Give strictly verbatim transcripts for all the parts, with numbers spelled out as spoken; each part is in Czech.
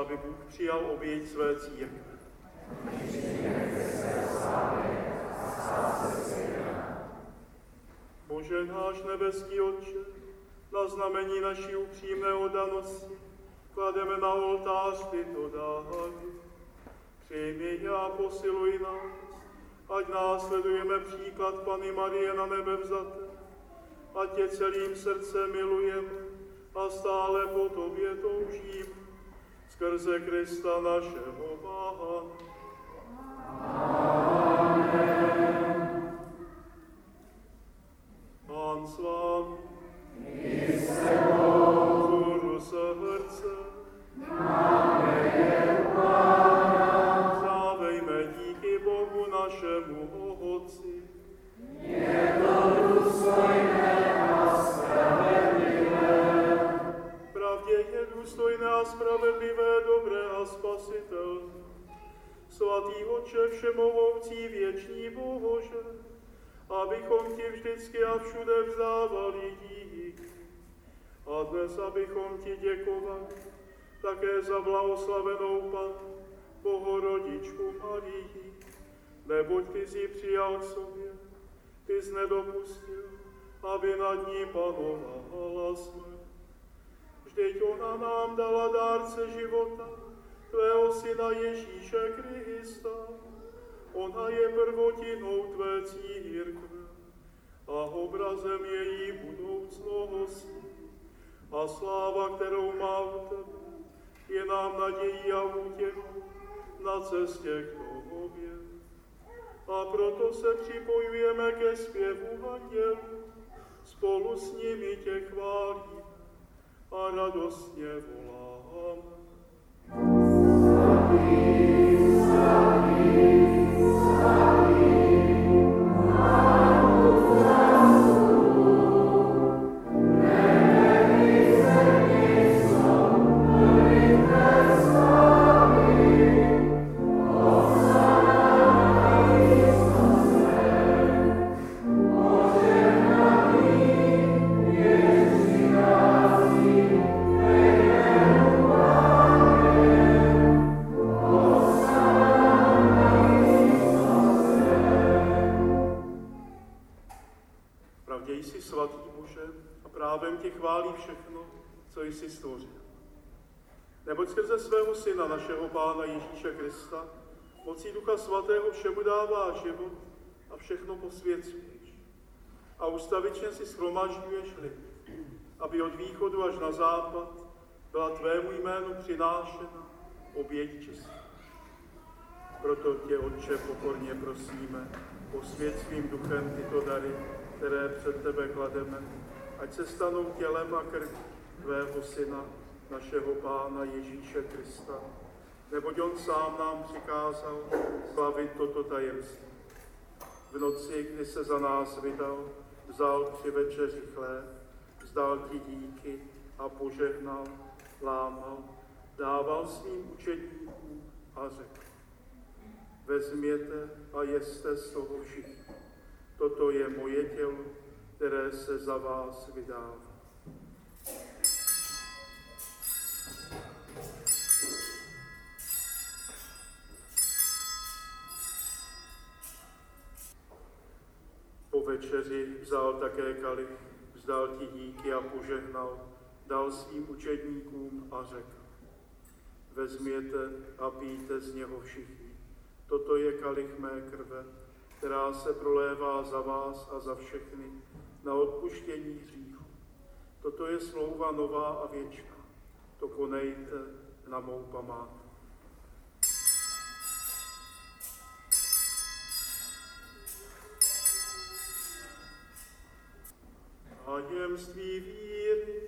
aby Bůh přijal oběť své církve. Bože náš nebeský Otče, na znamení naší upřímné oddanosti klademe na oltář tyto dary. Přijmi je a posiluj nás, ať následujeme příklad Panny Marie na nebe vzaté, ať tě celým srdcem milujeme a stále po tobě toužíme. Skrze Krista našeho Pána. Amen. Pán s vámi. I s tebou. Zůru srdce. Máme je u Pána. Vzdávejme díky Bohu našemu Otci. Je to důstojné a spravedlivé. Pravdě je důstojné a spravedlivé, dobré a spasitelné. Svatý Otče všemohoucí, věčný Bože, abychom ti vždycky a všude vzdávali díky. A dnes, abychom ti děkovali také za blahoslavenou Pannu, Bohorodičku Marii, neboť ty jsi přijal k sobě, ty jsi nedopustil, aby nad ní panovala smrt. Vždyť ona nám dala dárce života, tvého syna Ježíše Krista. Ona je prvotinou tvé církve a obrazem její budoucnosti. A sláva, kterou má u tebe, je nám nadějí a útěchou na cestě k tobě. A proto se připojujeme ke zpěvu andělů, spolu s nimi tě chválíme a radostně voláme. Jsi stvořil. Neboť skrze svého Syna, našeho Pána Ježíše Krista, mocí Ducha Svatého všemu dává život a všechno posvěcuješ. A ustavičně si shromažďuješ lid, aby od východu až na západ byla tvému jménu přinášena oběť čistá. Proto tě, Otče, pokorně prosíme, posvěť svým duchem tyto dary, které před tebe klademe, ať se stanou tělem a krví tvého Syna, našeho Pána Ježíše Krista, neboť on sám nám přikázal slavit toto tajemství. V noci, kdy se za nás vydal, vzal při večeři chléb, vzdal ti díky a požehnal, lámal, dával svým učedníkům a řekl: vezměte a jeste z toho všichni. Toto je moje tělo, které se za vás vydává. Po večeři vzal také kalich, vzdal ti díky a požehnal, dal svým učedníkům a řekl: vezměte a pijte z něho všichni. Toto je kalich mé krve, která se prolévá za vás a za všechny na odpuštění hříchů. Toto je smlouva nová a věčná. To konejte na mou památku. Tajemství víry.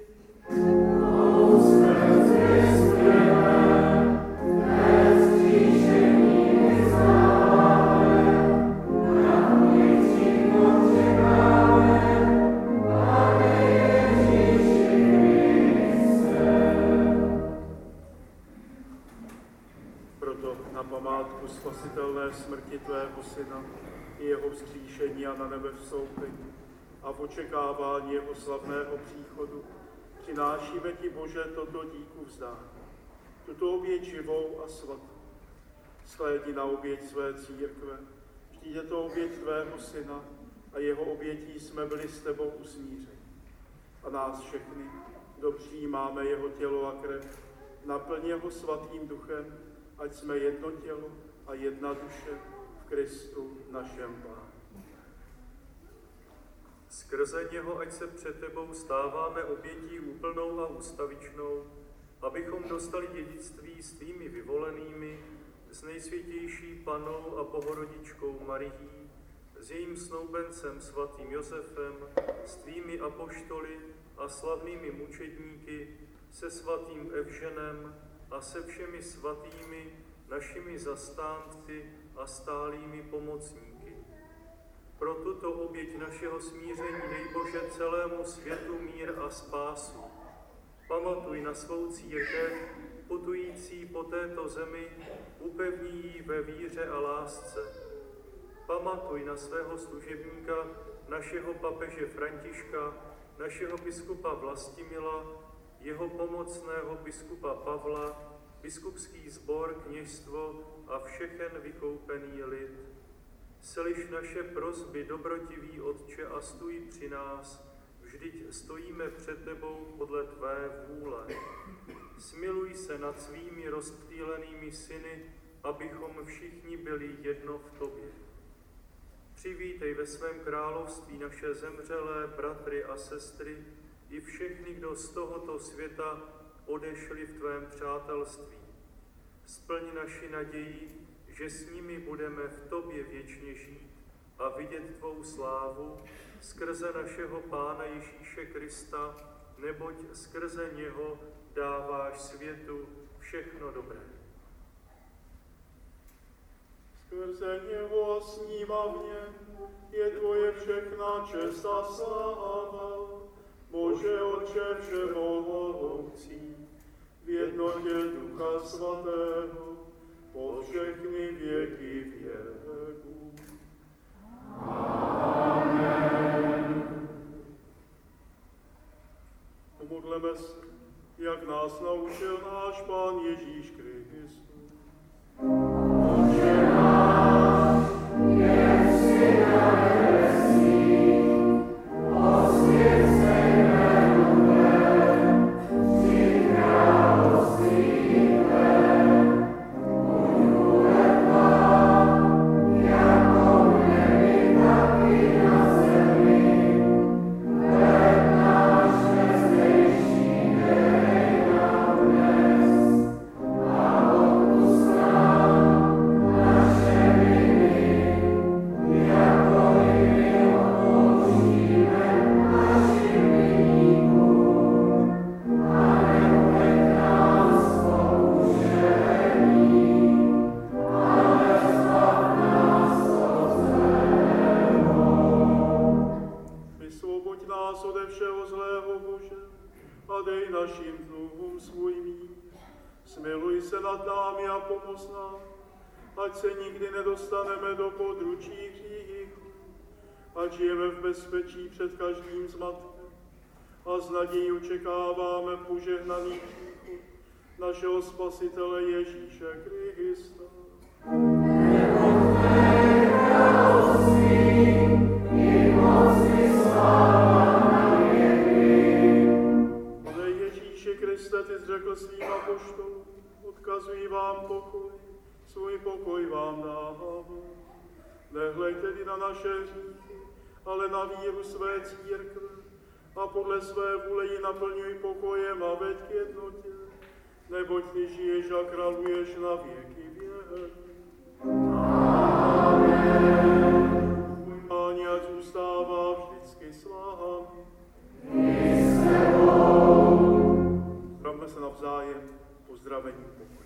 Proto na památku spasitelné smrti tvého Syna i jeho vzkříšení a na nebe vstoupení a v očekávání jeho slavného příchodu přinášíme ti, Bože, toto díku vzdání. tuto oběť živou a svatou. Shlédni na oběť své církve, vždyť je to oběť tvého syna a jeho obětí jsme byli s tebou usmířeni. A nás všechny, kdo přijímáme jeho tělo a krev, naplň jeho svatým duchem, ať jsme jedno tělo a jedna duše v Kristu našem Pánu. Skrze něho, ať se před tebou stáváme obětí úplnou a ustavičnou, abychom dostali dědictví s tvými vyvolenými, s nejsvětější Pannou a Bohorodičkou Marií, s jejím snoubencem svatým Josefem, s tvými apoštoly a slavnými mučedníky, se svatým Evženem a se všemi svatými našimi zastánci a stálými pomocníky. Pro tuto oběť našeho smíření dej Bože celému světu mír a spásu. Pamatuj na svou církev, putující po této zemi, upevni ji ve víře a lásce. Pamatuj na svého služebníka, našeho papeže Františka, našeho biskupa Vlastimila, jeho pomocného biskupa Pavla, biskupský sbor, kněžstvo a všechen vykoupený lid. Slyš naše prosby, dobrotivý Otče, a stůj při nás, vždyť stojíme před tebou podle tvé vůle. Smiluj se nad svými rozptýlenými syny, abychom všichni byli jedno v tobě. Přivítej ve svém království naše zemřelé bratry a sestry i všechny, kdo z tohoto světa odešli v tvém přátelství. Splň naši naději, že s nimi budeme v tobě věčně žít a vidět tvou slávu skrze našeho Pána Ježíše Krista, neboť skrze něho dáváš světu všechno dobré. Skrze něho a s ním a v něm je tvoje všechna čest a sláva, Bože Otče všemohoucí, v jednotě Ducha Svatého, po všechny věky věků. Amen. Pomodleme se, jak nás naučil náš Pán Ježíš Kristus. Otče náš, jestli na nebesích, posvěť se jméno tvé, přijď království tvé, buď vůle tvá, jako v nebi, tak i na zemi. Chléb náš dnešní dej nám dnes a odpusť nám naše viny, jako i my odpouštíme našim viníkům. A neuved nás pokušení, ale zbav nás od zlého. Vysvoboď nás ode všeho zlého, Bože, a dej našim dluhům svůj mír. Smiluj se nad námi a pomoz nám, ať se nikdy nedostaneme do područí hříchu, ať žijeme v bezpečí před každým zmatkem a s nadějí očekáváme požehnaný příchod našeho Spasitele Ježíše Krista. Pane Ježíši Kriste, ty jsi řekl svým apoštolům, odkazuji vám pokoj, svůj pokoj vám dávám. Nehlej tedy na naše hříchy, ale na víru své církve a podle své vůle ji naplňuj pokojem a veď k jednotě, neboť ty žiješ a králuješ na věky věky. Amen. Můj Páni, ať zůstává vždycky s vámi. Zdravme se navzájem, pozdravení pokoje.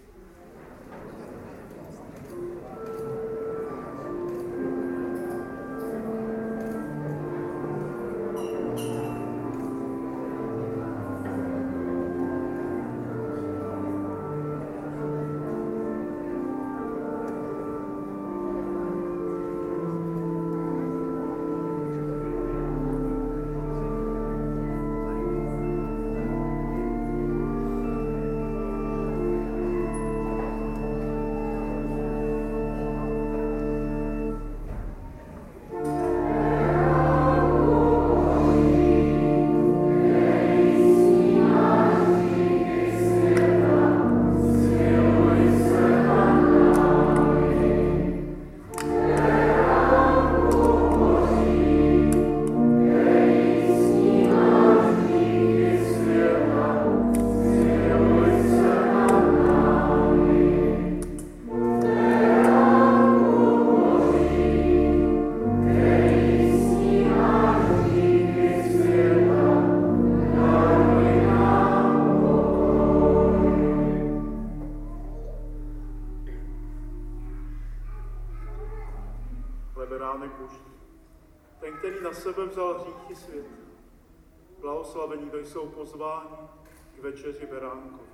sebe vzal hříchy světa. Blahoslavení to jsou pozváni k večeři beránkovi.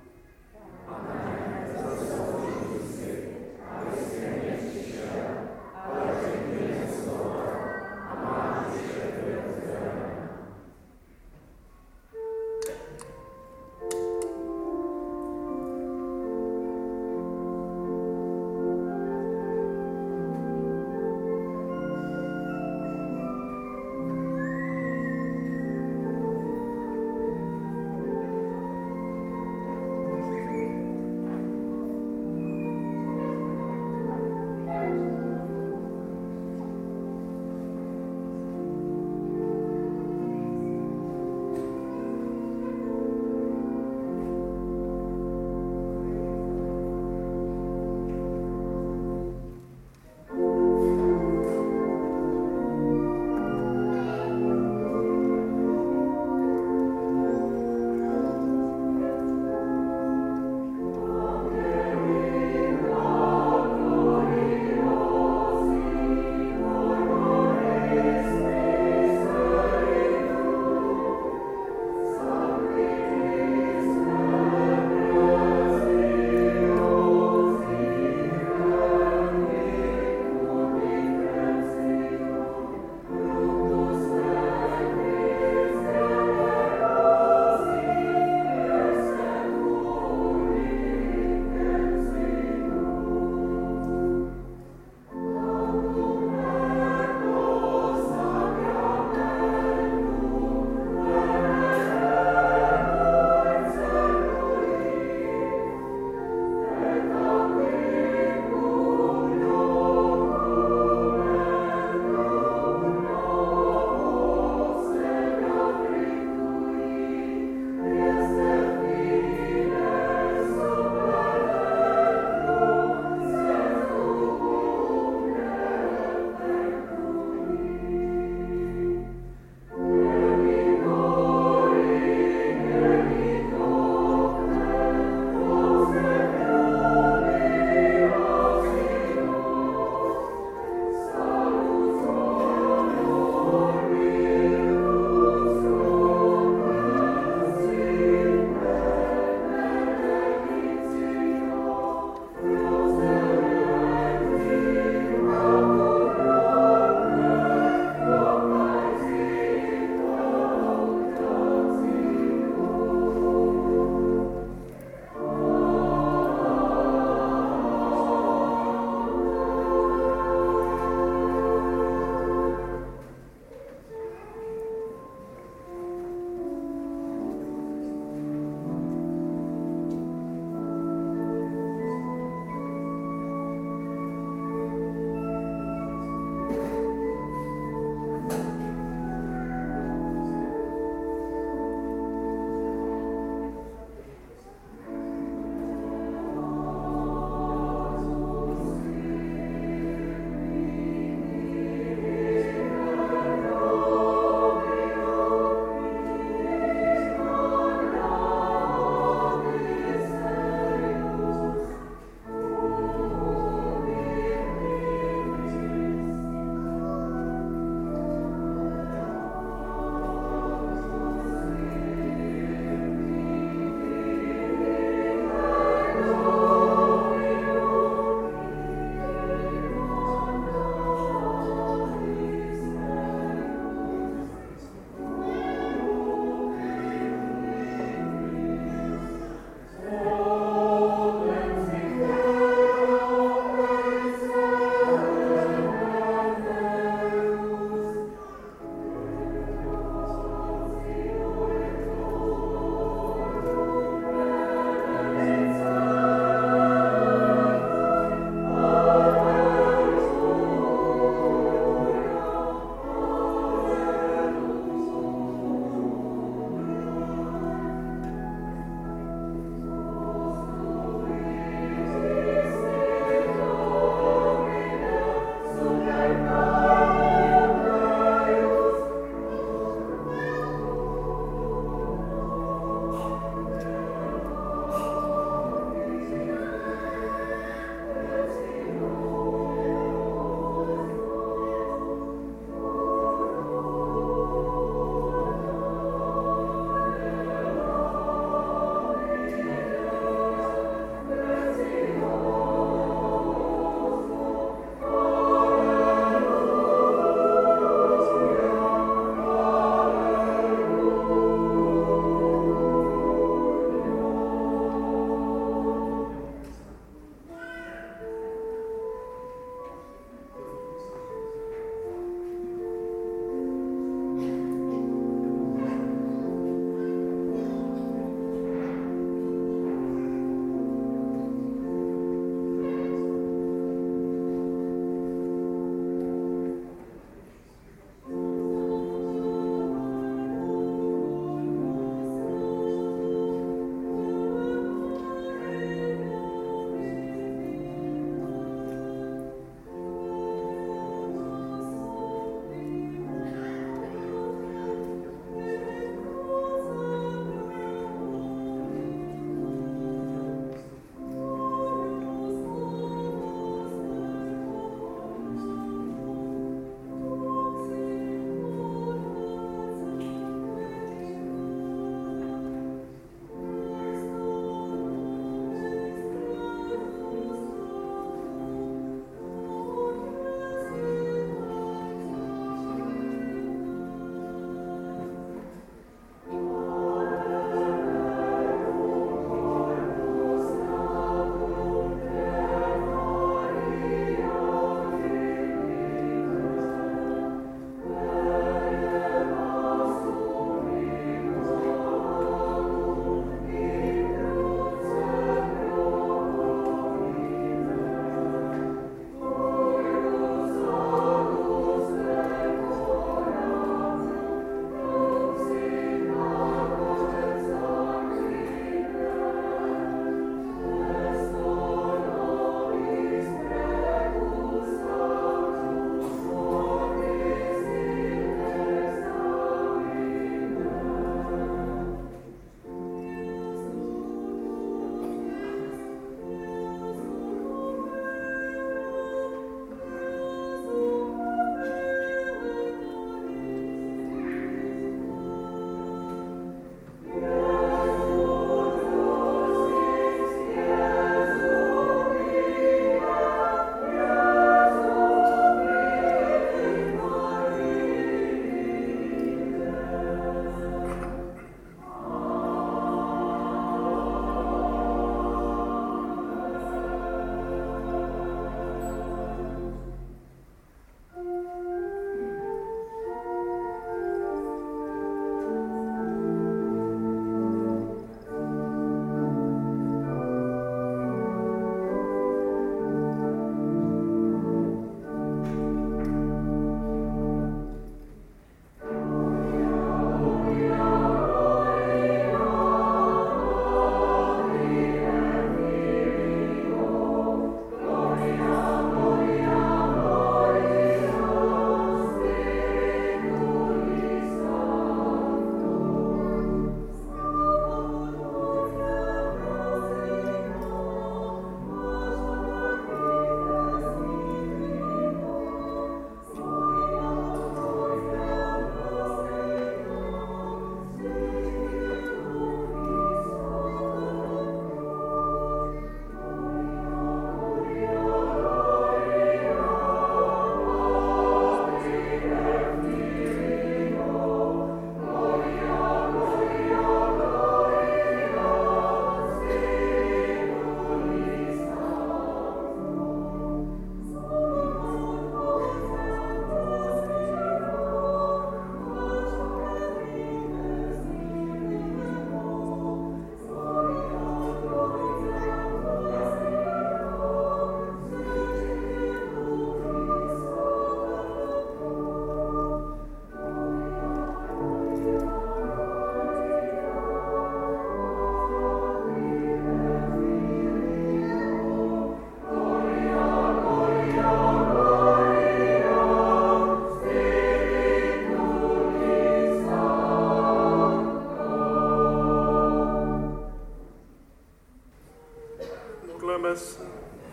Pomodleme se.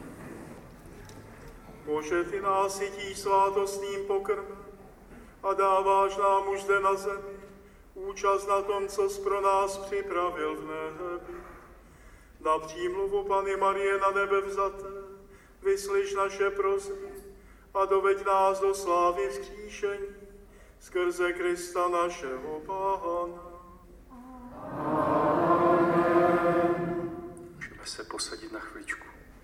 Bože, ty nás sytíš svátostným pokrmem a dáváš nám už zde na zemi účast na tom, co jsi pro nás připravil v nebi. Na přímluvu Panny Marie na nebe vzaté, vyslyš naše prosby a doveď nás do slávy vzkříšení skrze Krista našeho Pána. Můžeme se posadit na chvíličku.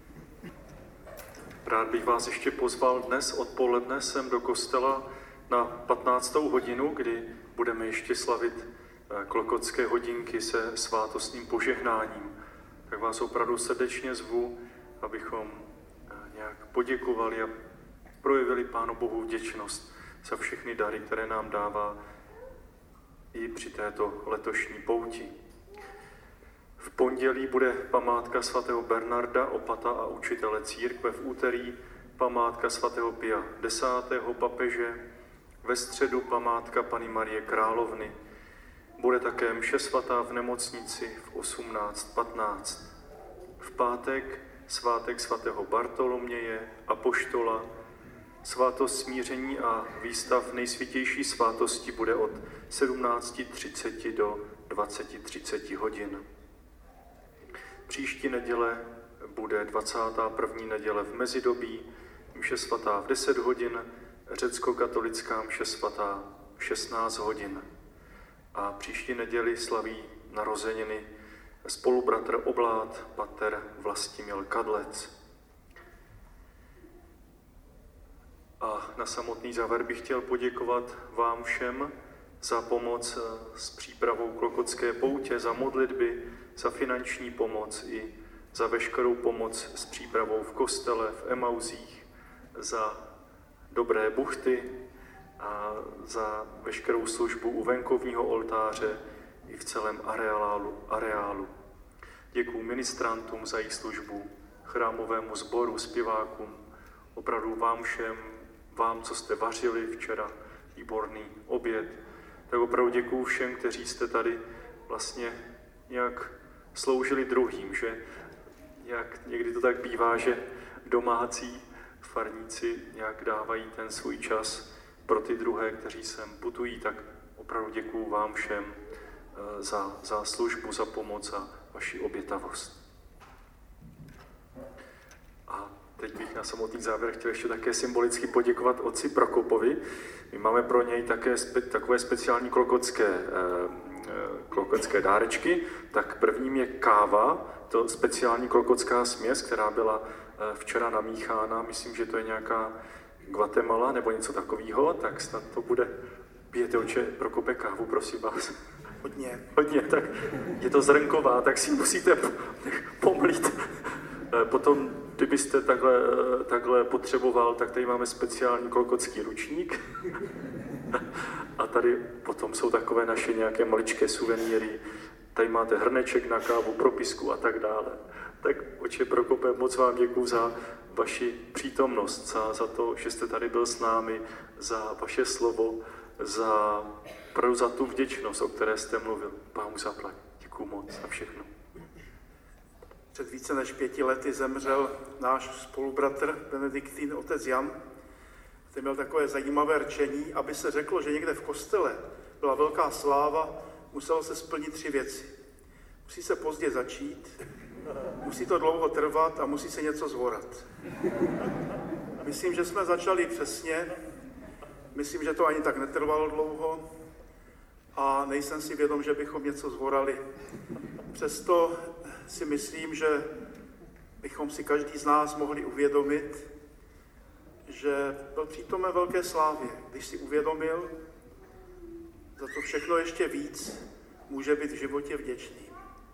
Rád bych vás ještě pozval dnes odpoledne sem do kostela na patnáctou hodinu, kdy budeme ještě slavit klokotské hodinky se svátostným požehnáním. Tak vás opravdu srdečně zvu, abychom nějak poděkovali a projevili Pánu Bohu vděčnost za všechny dary, které nám dává i při této letošní pouti. V pondělí bude památka svatého Bernarda, opata a učitele církve, v úterý památka svatého Pia desátého papeže, ve středu památka Panny Marie Královny. Bude také mše svatá v nemocnici v osmnáct patnáct. V pátek svátek svatého Bartoloměje, apoštola, svátost smíření a výstav nejsvětější svátosti bude od sedmnáct třicet do dvacet třicet hodin. Příští neděle bude dvacátá první neděle v mezidobí, mše svatá v deset hodin, řecko-katolická mše svatá v šestnáct hodin. A příští neděli slaví narozeniny spolubratr Oblát, pater Vlastimil Kadlec. A na samotný závěr bych chtěl poděkovat vám všem za pomoc s přípravou klokotské poutě, za modlitby, za finanční pomoc i za veškerou pomoc s přípravou v kostele, v Emauzích, za dobré buchty a za veškerou službu u venkovního oltáře i v celém areálu. areálu. Děkuji ministrantům za jejich službu, chrámovému sboru, zpěvákům, opravdu vám všem, vám, co jste vařili včera, výborný oběd. Tak opravdu děkuji všem, kteří jste tady vlastně nějak sloužili druhým, že jak někdy to tak bývá, že domácí farníci nějak dávají ten svůj čas pro ty druhé, kteří sem putují, tak opravdu děkuju vám všem za, za službu, za pomoc a vaši obětavost. A teď bych na samotný závěr chtěl ještě také symbolicky poděkovat otci Prokopovi. My máme pro něj také spe, takové speciální klokotské, eh, klokotské dárečky. Tak prvním je káva, to speciální klokotská směs, která byla eh, včera namíchána. Myslím, že to je nějaká Guatemala nebo něco takového, tak snad to bude. Pijete, oče Prokope, kávu, prosím vás. Hodně. Hodně, tak je to zrnková, tak si musíte pomlít. Potom, kdybyste takhle, takhle potřeboval, tak tady máme speciální klokotský ručník. A tady potom jsou takové naše nějaké maličké suvenýry. Tady máte hrneček na kávu, propisku a tak dále. Tak, oče Prokope, moc vám děkuju za vaši přítomnost, za, za to, že jste tady byl s námi, za vaše slovo, za, za tu vděčnost, o které jste mluvil. Pánu zaplať. Děkuju moc za všechno. Před více než pěti lety zemřel náš spolubratr, benediktín otec Jan. Ten měl takové zajímavé rčení, aby se řeklo, že někde v kostele byla velká sláva, muselo se splnit tři věci. Musí se pozdě začít, musí to dlouho trvat a musí se něco zvorat. Myslím, že jsme začali přesně, myslím, že to ani tak netrvalo dlouho a nejsem si vědom, že bychom něco zvorali. Přesto si myslím, že bychom si každý z nás mohli uvědomit, že byl přítomen velké slávě, když si uvědomil, za to všechno ještě víc může být v životě vděčný.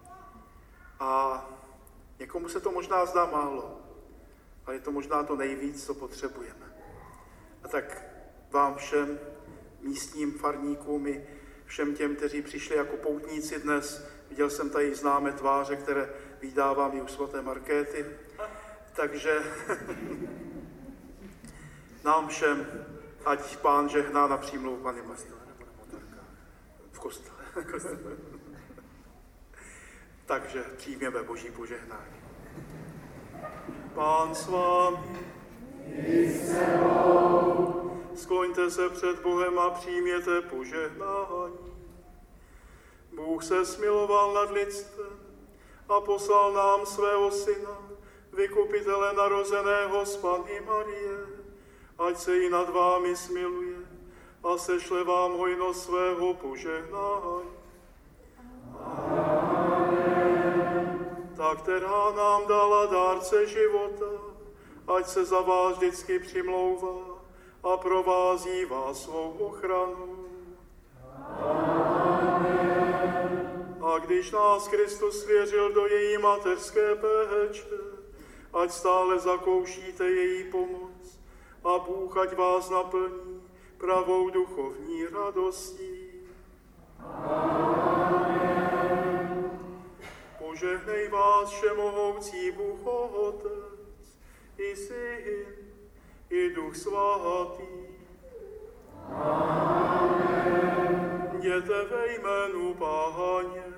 A někomu se to možná zdá málo, ale je to možná to nejvíc, co potřebujeme. A tak vám všem místním farníkům i všem těm, kteří přišli jako poutníci dnes, viděl jsem tady známé tváře, které vydávám i u svaté Markéty, takže nám všem, ať Pán žehná na přímluvu Panny Marie. V kostele. Takže přijměme Boží požehnání. Pán s vámi. Skloňte se před Bohem a přijměte požehnání. Bůh se smiloval nad lidstvem a poslal nám svého syna, vykupitele narozeného z Panny Marie, ať se i nad vámi smiluje a sešle vám hojnost svého požehnání. Ta, která nám dala dárce života, ať se za vás vždycky přimlouvá a provází vás svou ochranou. A když nás Kristus svěřil do její mateřské péče, ať stále zakoušíte její pomoc a Bůh ať vás naplní pravou duchovní radostí. Požehnej vás všemohoucí Bůh Otec, i Syn, i Duch Svatý. Amen. Jděte ve jménu Páně.